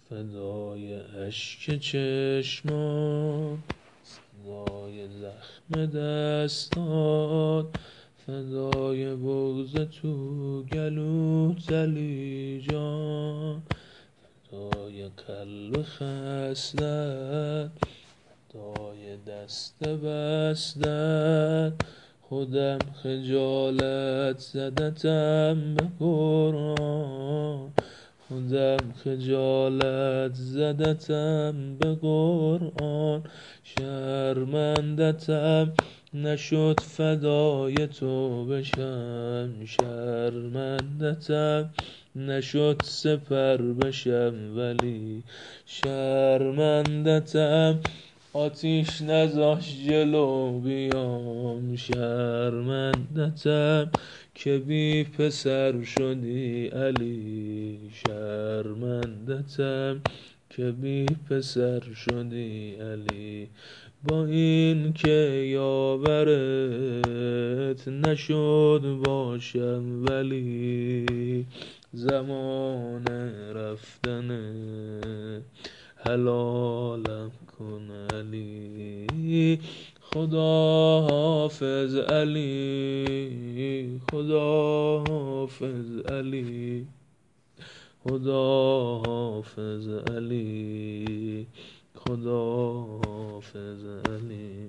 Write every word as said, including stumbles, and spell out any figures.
فدای اشک چشمان، فدای زخم دستان، فدای بغض تو گلوت زلی جان، فدای قلب خستت، فدای دست بستت. خودم خجالت زدتم به قرآن، خودم خجالت زدتم به قرآن. شرمندتم نشد فدای تو بشم، شرمندتم نشد سپر بشم، ولی شرمندتم آتیش نذاش جلو بیام. شرمندتم که بی پسر شدی علی، شرمندتم که بی پسر شدی علی. با این که یاورت نشد باشم، ولی زمان رفتن حلالم کن علی. خدا حافظ علی، خدا حافظ علی، خدا حافظ علی، خدا حافظ علی.